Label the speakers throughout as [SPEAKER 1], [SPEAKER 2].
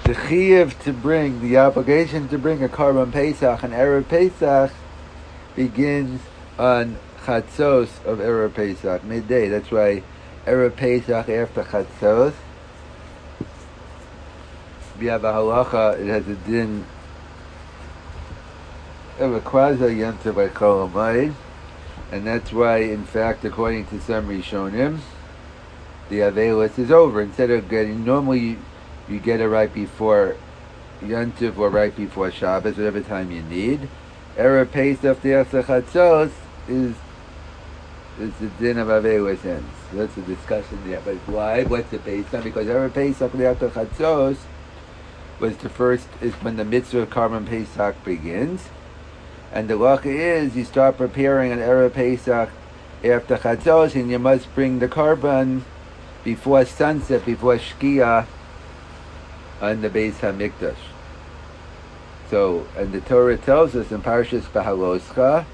[SPEAKER 1] The chiyuv to bring, the obligation to bring a Karban Pesach, an Erev Pesach, begins on Chatzos of Erev Pesach, midday. That's why Erev Pesach after Chatzos, we have a halacha, it has a din of a quasi yontiv by Chol Hamoed, and that's why, in fact, according to some Rishonim, the Avelis is over. Instead of getting, normally you get it right before Yontiv or right before Shabbos, whatever time you need. Erev Pesach after Chatzos is the din of Avelis ends. So that's a discussion there. But why? What's the Pesach? Because Erev Pesach after Chatzos is when the mitzvah of Karban Pesach begins. And the lacha is you start preparing an Erev Pesach after Chatzos, and you must bring the Karban before sunset, before Shkia, on the Beis HaMikdash. So, and the Torah tells us in Parshas Bahaloscha,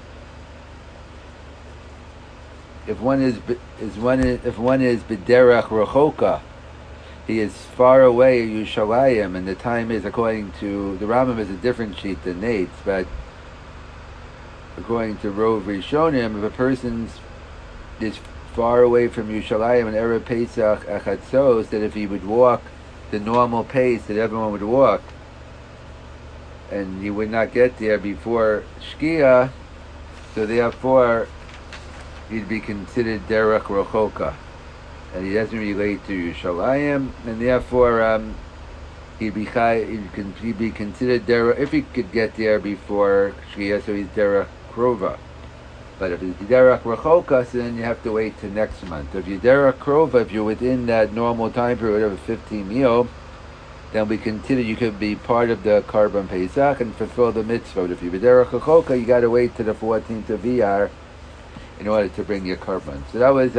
[SPEAKER 1] if one is b'derech rechoka, he is far away Yushalayim, and the time is, according to the Rambam, is a different sheet than Nate's, but according to Rov Rishonim, if a person is far away from Yushalayim and Erev Pesach Achatzos, that if he would walk the normal pace that everyone would walk, and he would not get there before Shkia, so therefore he'd be considered Derech Rochoka, and he doesn't relate to Yerushalayim, and therefore he'd be considered Derech, if he could get there before Shkia, so he's Derech Krova. But if it's Derech Rochoka, so then you have to wait till next month. If you're Derech Krova, if you're within that normal time period of 15 meal, then we consider you could be part of the Karban Pesach and fulfill the mitzvah. If you're Derech Rochoka, you got to wait till the 14th of Iyar in order to bring your Karban. So that was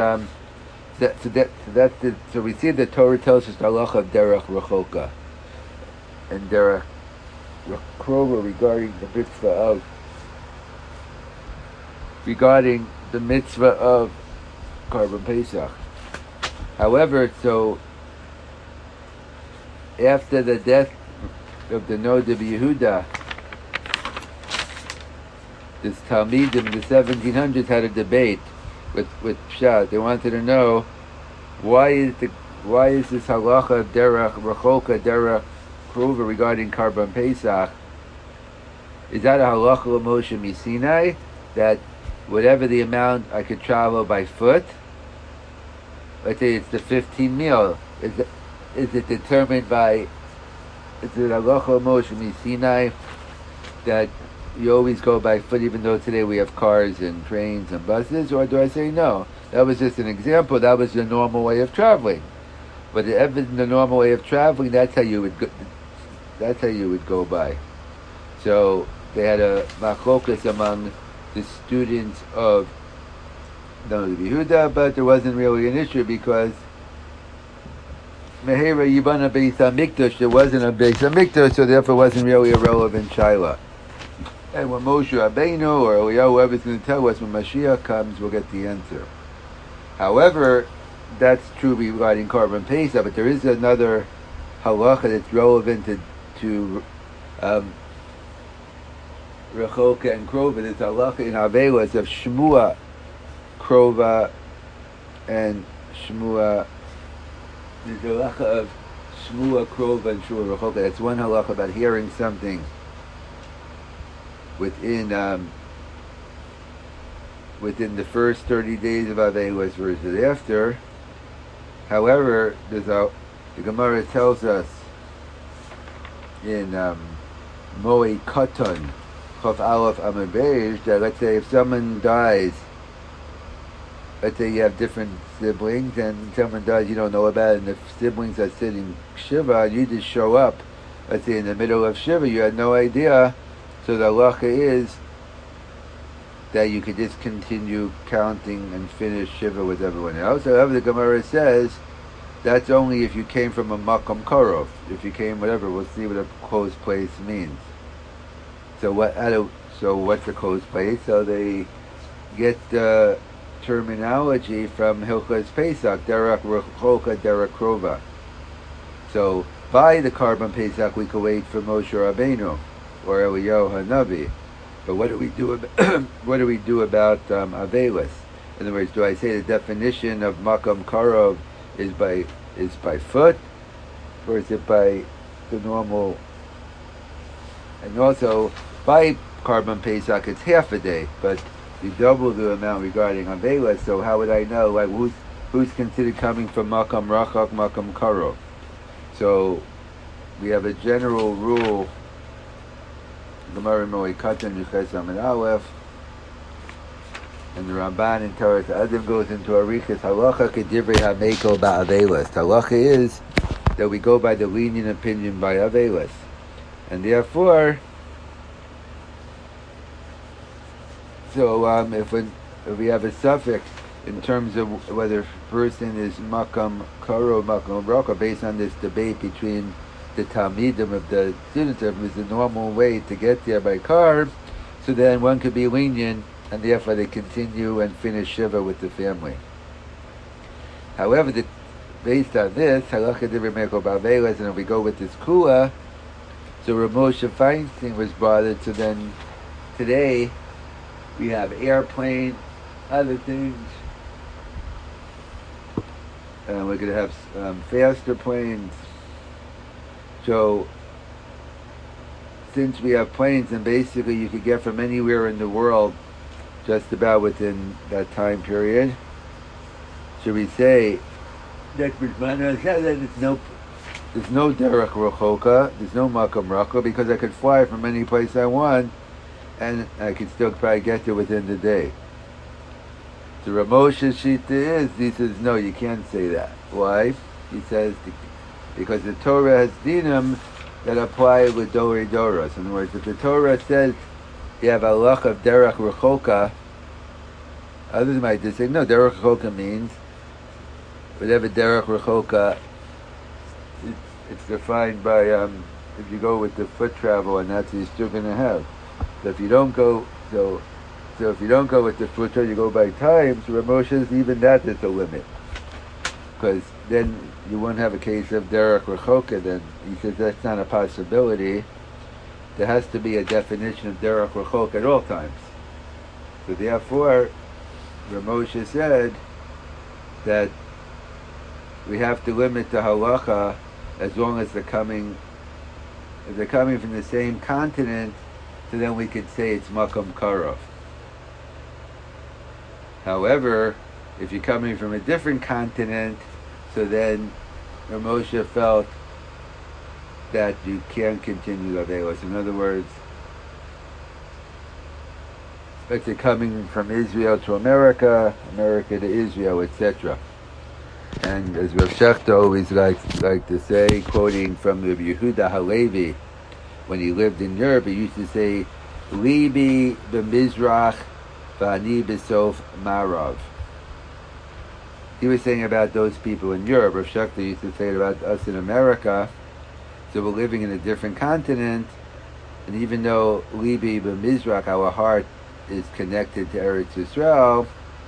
[SPEAKER 1] so we see the Torah tells us the halacha of Derech Rochoka and Derech Krova regarding the mitzvah of Karban Pesach. However, so after the death of the Nod of Yehuda, this Talmidim in the 1700s had a debate with Pshat. They wanted to know why is this halacha of Derech Rechoka, Derech Krova regarding Karban Pesach? Is that a halacha of Moshe Misinai, that whatever the amount I could travel by foot, let's say it's the 15 meal, is it determined by, is it halacha Moshe Misinai that you always go by foot even though today we have cars and trains and buses, or do I say no? That was just an example, that was the normal way of traveling. But if it's the normal way of traveling, that's how you would go by. So they had a machlokas among the students of Nod Yehuda, but there wasn't really an issue because Mehera Yibana Beis HaMikdash, there wasn't a Beis HaMikdash, so therefore it wasn't really a relevant shaila. And when Moshe Rabbeinu or Eliyahu, whoever's going to tell us, when Mashiach comes, we'll get the answer. However, that's true regarding Karban Pesach, but there is another halacha that's relevant to Rechoka and Krova. There's halacha in Avelos of Shmua Krova and Shmua. There's a halacha of Shmua Krova and Shmua Rechoka. That's one halacha about hearing something within the first 30 days of Avelos versus after. However, the Gemara tells us in Moed Katan Chof Aleph Amud Beis that, let's say, if someone dies, let's say you have different siblings and someone dies you don't know about it, and the siblings are sitting Shiva, you just show up, let's say in the middle of Shiva, you had no idea, so the halacha is that you could just continue counting and finish Shiva with everyone else. However, the Gemara says that's only if you came from a Makom Korov. If you came, whatever, we'll see what a close place means. So what's a close place? So they get the terminology from Hilchos Pesach, Derech Rechoka, Derech Krova. So by the Karban Pesach, we could wait for Moshe Rabbeinu or Eliyahu Hanavi. But what do we do about what do we do about Avelis? In other words, do I say the definition of Makam Karov is by foot, or is it by the normal? And also by Karban Pesach, it's half a day, but we double the amount regarding Avelis. So how would I know? Like who's considered coming from Makam Rachak, Makam Karov? So we have a general rule. Gemara Moed Katan Yuches Amid Aleph, and the Ramban in Torah Adam goes into Arichas Halacha Kedivrei Hameko Ba'avelis. Halacha is that we go by the lenient opinion by Avelis, and therefore, so if we have a suffix in terms of whether a person is Makam Karo, Makam Raka, based on this debate between the Talmidim of the students, if it's the normal way to get there by car, so then one could be lenient, and therefore they continue and finish Shiva with the family. However, based on this, Halacha Divrei Meko Ba'avelis, and if we go with this Kula, so Rav Moshe Feinstein was bothered, so then today we have airplane, other things, and we're going to have faster planes. So, since we have planes, and basically you could get from anywhere in the world just about within that time period, should we say that there's no derech rochoka, there's no makam raka, because I could fly from any place I want, and I could still probably get there within the day. The Rav Moshe Shita is, he says, no, you can't say that. Why? He says, because the Torah has dinim that apply with Dorei Doros. In other words, if the Torah says you have a halach of derech rechoka, others might just say, no, derech rechoka means whatever derech rechoka, it's defined by, if you go with the foot travel, and that's what you're still going to have. So if you don't go, so if you don't go with the foot travel, you go by time, so Rav Moshe says even that is a limit. Because then you won't have a case of derech rechoka. Then he says that's not a possibility. There has to be a definition of derech rechoka at all times. So therefore, Rav Moshe said that we have to limit the halacha as long as they're coming. If they're coming from the same continent, so then we could say it's makam karov. However, if you're coming from a different continent, so then Rav Moshe felt that you can't continue Avelos. In other words, like they're coming from Israel to America, America to Israel, etc. And as Rav Shechter always likes to say, quoting from Rabbi Yehuda Halevi, when he lived in Europe, he used to say, Libi b'mizrach v'ani b'sof marav. He was saying about those people in Europe. Rav Shechter used to say it about us in America. So we're living in a different continent, and even though Libi b'mizrach, our heart is connected to Eretz Yisrael,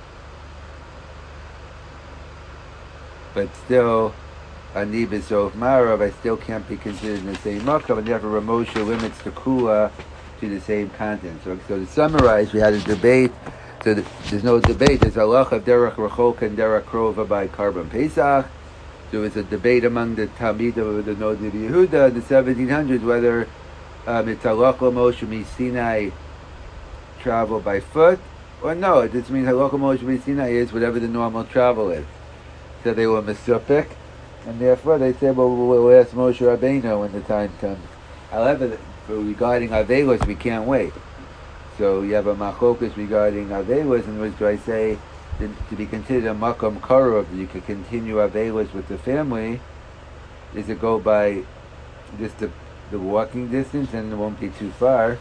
[SPEAKER 1] but still, ani b'sof marav, I still can't be considered in the same makam, and therefore Rav Moshe limits the kula to the same content. So to summarize, we had a debate. So there's no debate. There's halacha of derech rechoka and derech krova by Karban Pesach. There was a debate among the Talmidim of the Nodi Yehuda in the 1700s whether it's halacha Moshe Sinai travel by foot, or no. It just means halacha Moshe Sinai is whatever the normal travel is. So they were mesupik, and therefore they said, well, we'll ask Moshe Rabbeinu when the time comes. However, regarding Avelos, we can't wait. So you have a machokus regarding Avelos, in which do I say to be considered a makam karov, you can continue Avelos with the family, is it go by just the walking distance and it won't be too far?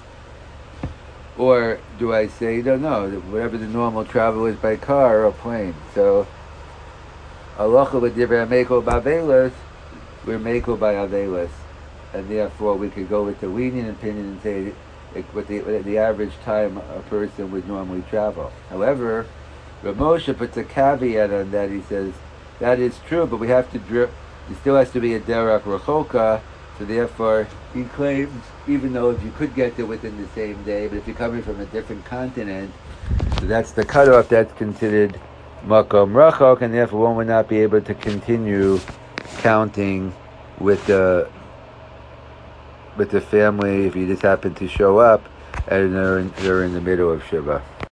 [SPEAKER 1] Or do I say, no, whatever the normal travel is by car or plane? So, halacha with divrei meko ba'avelos, we're meko by Avelos, and therefore we could go with the lenient opinion and say with the average time a person would normally travel. However, Rav Moshe puts a caveat on that. He says that is true, but we have to it still has to be a derech rechoka. So therefore, he claims, even though if you could get there within the same day, but if you're coming from a different continent, so that's the cutoff. That's considered makom rachok, and therefore one would not be able to continue counting with the family if you just happen to show up and they're in the middle of Shiva.